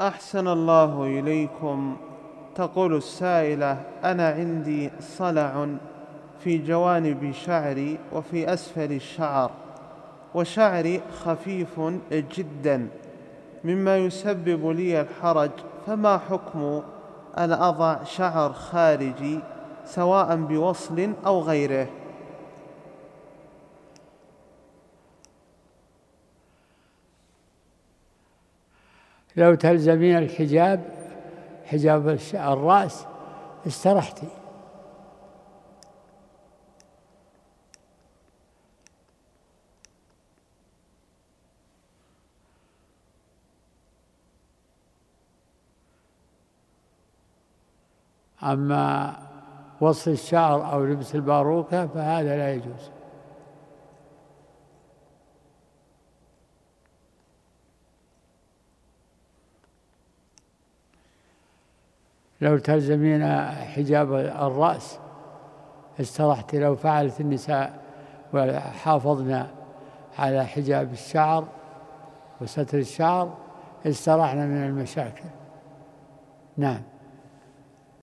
أحسن الله إليكم. تقول السائلة: أنا عندي صلع في جوانب شعري وفي أسفل الشعر، وشعري خفيف جدا مما يسبب لي الحرج، فما حكم أن أضع شعر خارجي سواء بوصل أو غيره؟ لو تلزمين الحجاب، حجاب الرأس، استرحتي. أما وصل الشعر أو لبس الباروكة فهذا لا يجوز. لو تلزمين حجاب الرأس استرحت. لو فعلت النساء وحافظنا على حجاب الشعر وستر الشعر استرحنا من المشاكل. نعم.